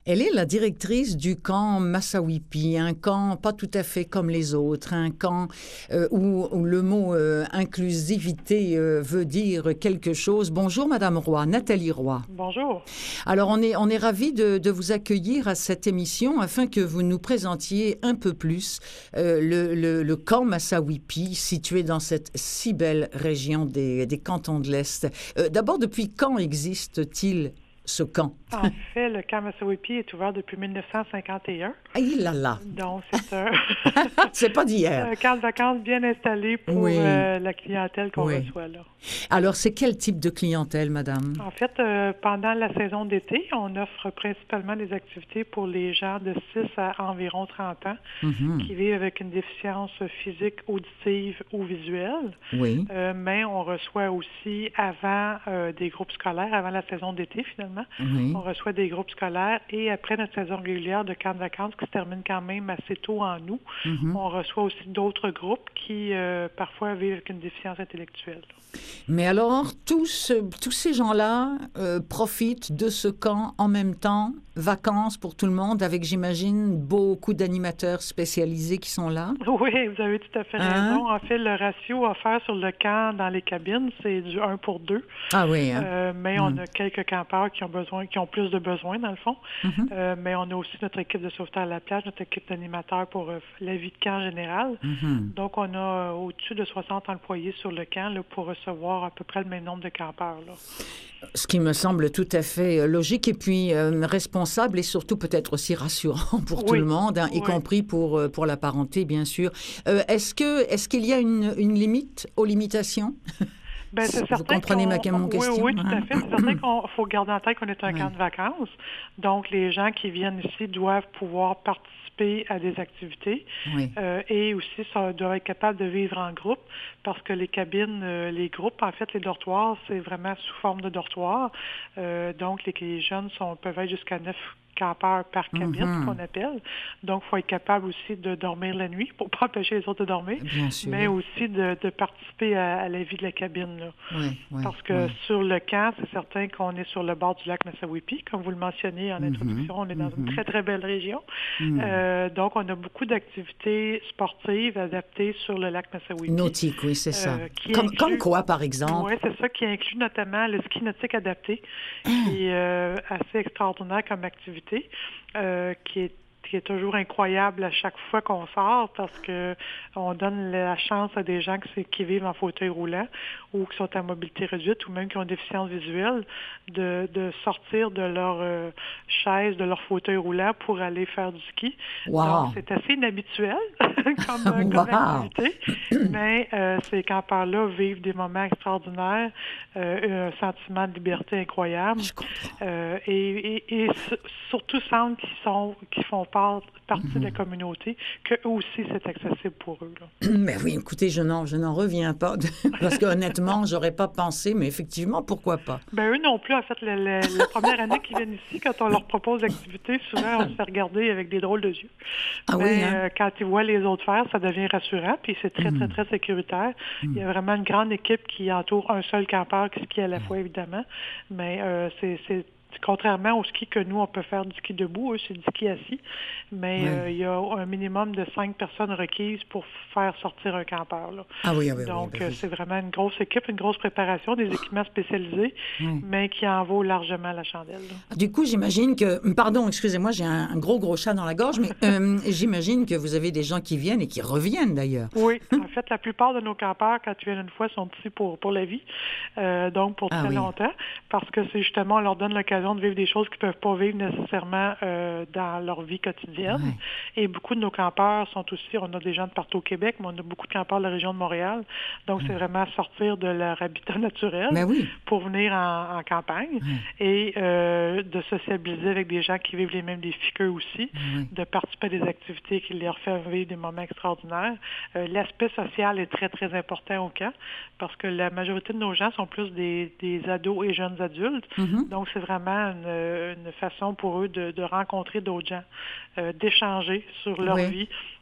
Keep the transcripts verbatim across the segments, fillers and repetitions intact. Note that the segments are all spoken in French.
Elle est la directrice du camp Massawippi, un camp pas tout à fait comme les autres, un camp euh, où, où le mot euh, inclusivité euh, veut dire quelque chose. Bonjour Madame Roy, Nathalie Roy. Bonjour. Alors on est, on est ravis de, de vous accueillir à cette émission afin que vous nous présentiez un peu plus euh, le, le, le camp Massawippi situé dans cette si belle région des, des cantons de l'Est. Euh, d'abord, depuis quand existe-t-il ce camp? En fait, le camp Massawippi est ouvert depuis mille neuf cent cinquante et un. Aïe là là! Donc, c'est un, c'est pas d'hier. un camp de vacances bien installé pour Oui. euh, la clientèle qu'on Oui. reçoit là. Alors, c'est quel type de clientèle, madame? En fait, euh, pendant la saison d'été, on offre principalement des activités pour les gens de six à environ trente ans Mhm. qui vivent avec une déficience physique, auditive ou visuelle. Oui. Euh, mais on reçoit aussi avant euh, des groupes scolaires, avant la saison d'été finalement, Oui. on reçoit des groupes scolaires et après notre saison régulière de camp de vacances qui se termine quand même assez tôt en août, Mhm. on reçoit aussi d'autres groupes qui euh, parfois vivent avec une déficience intellectuelle. Mais alors, tous, tous ces gens-là euh, profitent de ce camp en même temps, vacances pour tout le monde, avec, j'imagine, beaucoup d'animateurs spécialisés qui sont là? Oui, vous avez tout à fait Hein? raison. En fait, le ratio offert sur le camp dans les cabines, c'est du un pour deux. Ah oui, hein? Euh, mais Mm. on a quelques campeurs qui ont besoin, qui ont plus de besoins, dans le fond. Mhm. Euh, mais on a aussi notre équipe de sauveteurs à la plage, notre équipe d'animateurs pour euh, la vie de camp générale. Mhm. Donc, on a euh, au-dessus de soixante employés sur le camp là, pour recevoir à peu près le même nombre de campeurs. Là. Ce qui me semble tout à fait euh, logique et puis euh, responsable et surtout peut-être aussi rassurant pour tout Oui, le monde, hein, y oui. compris pour, euh, pour la parenté, bien sûr. Euh, est-ce que, est-ce qu'il y a une, une limite aux limitations? Ben, c'est Vous certain comprenez ma, qu'on... mon Oui, question? oui, tout hein? à fait. C'est certain qu'il faut garder en tête qu'on est un Ouais. camp de vacances. Donc, les gens qui viennent ici doivent pouvoir participer à des activités Oui. euh, et aussi ça, doivent être capables de vivre en groupe parce que les cabines, euh, les groupes, en fait, les dortoirs, c'est vraiment sous forme de dortoir. Euh, donc, les, les jeunes sont, peuvent être jusqu'à neuf campeurs par cabine, Mhm. qu'on appelle. Donc, il faut être capable aussi de dormir la nuit pour ne pas empêcher les autres de dormir, Bien sûr. mais aussi de, de participer à, à la vie de la cabine. Là. Oui, oui, Parce que oui. sur le camp, c'est certain qu'on est sur le bord du lac Massawippi. Comme vous le mentionnez en Mhm. introduction, on est dans une Mhm. très, très belle région. Mhm. Euh, donc, on a beaucoup d'activités sportives adaptées sur le lac Massawippi. Nautique, oui, c'est ça. Euh, qui Comme, inclut- comme quoi, par exemple? Oui, c'est ça qui inclut notamment le ski nautique adapté, qui est euh, assez extraordinaire comme activité, euh, qui est qui est toujours incroyable à chaque fois qu'on sort parce que on donne la chance à des gens qui, qui vivent en fauteuil roulant ou qui sont à mobilité réduite ou même qui ont une déficience visuelle de, de sortir de leur euh, chaise, de leur fauteuil roulant pour aller faire du ski. Wow. Donc, c'est assez inhabituel comme, euh, comme Wow. activité, mais euh, ces campeurs-là vivent des moments extraordinaires, euh, un sentiment de liberté incroyable Je comprends. euh, et, et, et s- surtout sentent qu'ils sont, qu'ils font part, partie de la communauté, qu'eux aussi c'est accessible pour eux. Là. Mais oui, écoutez, je n'en, je n'en reviens pas. de- Parce que honnêtement, j'aurais pas pensé, mais effectivement, pourquoi pas? Ben eux non plus, en fait, le- le- la première année qu'ils viennent ici, quand on leur propose l'activité, souvent on se fait regarder avec des drôles de yeux. Ah Mais oui, hein? euh, quand ils voient les autres faire, ça devient rassurant, puis c'est très, très, très sécuritaire. Il y a vraiment une grande équipe qui entoure un seul campeur qui skie à la fois, évidemment. Mais euh, c'est, c'est contrairement au ski que nous, on peut faire du ski debout, eux, c'est du ski assis. Mais Ouais. euh, il y a un minimum de cinq personnes requises pour faire sortir un campeur. Là. Ah oui, ah oui, oui, Donc, ben euh, oui. c'est vraiment une grosse équipe, une grosse préparation, des équipements spécialisés, Oui. mais qui en vaut largement la chandelle. Là. Du coup, j'imagine que... Pardon, excusez-moi, j'ai un, un gros, gros chat dans la gorge, mais euh, j'imagine que vous avez des gens qui viennent et qui reviennent, d'ailleurs. Oui, en fait, la plupart de nos campeurs, quand ils viennent une fois, sont ici pour, pour la vie, euh, donc pour Ah très oui. longtemps, parce que c'est justement, on leur donne l'occasion de vivre des choses qu'ils ne peuvent pas vivre nécessairement euh, dans leur vie quotidienne. Ouais. Et beaucoup de nos campeurs sont aussi, on a des gens de partout au Québec, mais on a beaucoup de campeurs de la région de Montréal, donc c'est vraiment sortir de leur habitat naturel Ben oui. pour venir en, en campagne Ouais. et euh, de sociabiliser avec des gens qui vivent les mêmes défis qu'eux aussi, Ouais. de participer à des activités qui leur font vivre des moments extraordinaires. Euh, l'aspect social est très, très important au camp parce que la majorité de nos gens sont plus des, des ados et jeunes adultes. Mhm. Donc, c'est vraiment une, une façon pour eux de, de rencontrer d'autres gens, euh, d'échanger sur leur Oui. vie,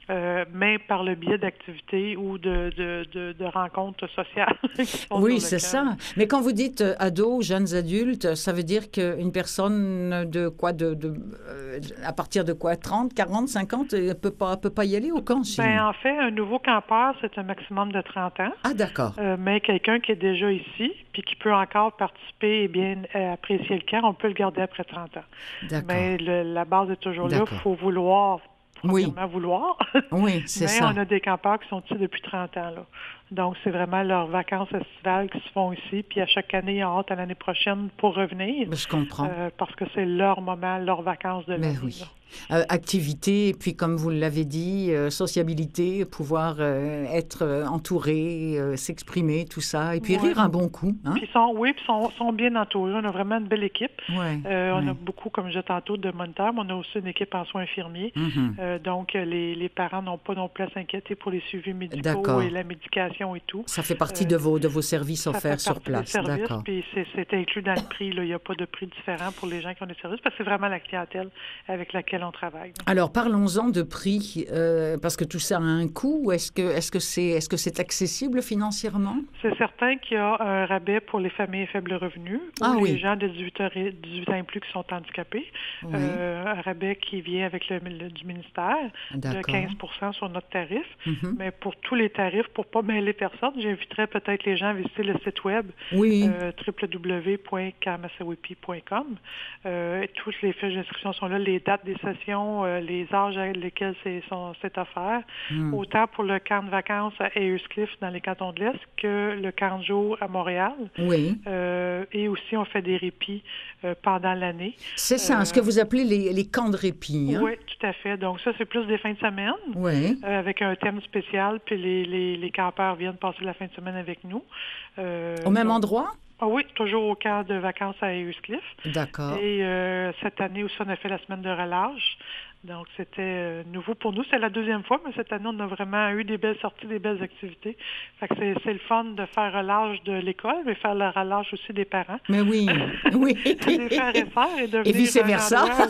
euh, mais par le biais d'activités ou de, de, de, de rencontres sociales. Oui, c'est ça. Mais quand vous dites euh, ados, jeunes adultes, ça veut dire qu'une personne de quoi, de, de euh, à partir de quoi, trente, quarante, cinquante, ne peut pas, peut pas y aller au camp chez Ben, nous? en fait, un nouveau campeur, c'est un maximum de trente ans. Ah, d'accord. Euh, mais quelqu'un qui est déjà ici, puis qui peut encore participer et bien euh, apprécier le camp, on peut le garder après trente ans. D'accord. Mais le, la base est toujours là. D'accord. Il faut vouloir, Oui. premièrement vouloir. Oui, c'est Mais ça. on a des campeurs qui sont ici depuis trente ans, là. Donc, c'est vraiment leurs vacances estivales qui se font ici. Puis à chaque année, ils ont hâte à l'année prochaine pour revenir. Je comprends. Euh, parce que c'est leur moment, leurs vacances de Mais l'année. oui. là. Euh, activité, et puis comme vous l'avez dit, euh, sociabilité, pouvoir euh, être euh, entouré, euh, s'exprimer, tout ça, et puis Ouais. rire un bon coup. Hein? Puis ils sont, oui, puis ils sont, sont bien entourés. On a vraiment une belle équipe. Ouais, Euh, on ouais. a beaucoup, comme je disais tantôt, de moniteurs, mais on a aussi une équipe en soins infirmiers. Mhm. Euh, donc, les, les parents n'ont pas non plus à s'inquiéter pour les suivis médicaux D'accord. et la médication et tout. Ça fait partie Euh, de, vos, de vos services Ça fait offerts sur partie des place. services, D'accord. puis c'est, c'est inclus dans le prix. Là. Il n'y a pas de prix différent pour les gens qui ont des services, parce que c'est vraiment la clientèle avec laquelle on travaille. Alors, parlons-en de prix, euh, parce que tout ça a un coût. Est-ce que, est-ce que c'est, est-ce que c'est accessible financièrement? C'est certain qu'il y a un rabais pour les familles à faible revenu ou Ah les oui. gens de dix-huit ans, et- dix-huit ans et plus qui sont handicapés. Oui. Euh, un rabais qui vient avec le, le- du ministère de D'accord. quinze pour cent sur notre tarif. Mhm. Mais pour tous les tarifs, pour ne pas mêler personne, j'inviterais peut-être les gens à visiter le site web Oui. euh, w w w point kamasawipi point com. Euh, toutes les fiches d'inscription sont là, les dates des sessions, euh, les âges à lesquels c'est, sont, c'est offert. Mm. Autant pour le camp de vacances à Ayers-Cliff dans les cantons de l'Est que le camp de jour à Montréal. Oui. Euh, et aussi, on fait des répits euh, pendant l'année. C'est ça, Euh, ce que vous appelez les, les camps de répit. Hein? Oui, tout à fait. Donc ça, c'est plus des fins de semaine. Oui. Euh, avec un thème spécial, puis les, les, les campeurs viennent passer la fin de semaine avec nous. Euh, Au même donc- endroit? Ah oui, toujours au camp de vacances à Ayers-Cliff. D'accord. Et euh, cette année aussi, on a fait la semaine de relâche. Donc, c'était euh, nouveau pour nous. C'est la deuxième fois, mais cette année, on a vraiment eu des belles sorties, des belles activités. Fait que c'est, c'est le fun de faire relâche de l'école, mais faire le relâche aussi des parents. Mais oui, oui. Des frères et sœurs et de Et venir vice-versa. à un endroit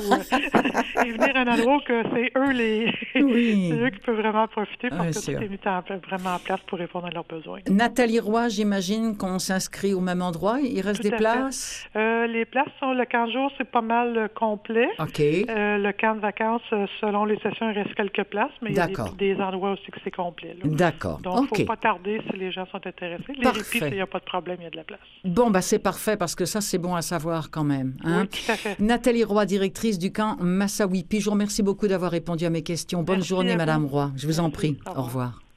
où, et venir à un endroit où que c'est eux les Oui. c'est eux qui peuvent vraiment profiter parce Ouais, que c'est tout vrai. est mis en, vraiment en place pour répondre à leurs besoins. Nathalie Roy, j'imagine qu'on s'inscrit au même endroit. Il reste Tout des à fait. places? Euh, les places sont le camp de jour, c'est pas mal euh, complet. OK. Euh, le camp de vacances, euh, selon les sessions, il reste quelques places, mais il y a D'accord. des, des endroits aussi que c'est complet. Là. D'accord. Donc, il ne OK. faut pas tarder si les gens sont intéressés. Les Parfait. répits, il n'y a pas de problème, il y a de la place. Bon, bah, c'est parfait parce que ça, c'est bon à savoir quand même. Hein? Oui, tout à fait. Nathalie Roy, directrice du camp Massawipi. Je vous remercie beaucoup d'avoir répondu à mes questions. Bonne Merci journée, à vous. Madame Roy. Je vous en Merci. prie. Au Au revoir. revoir.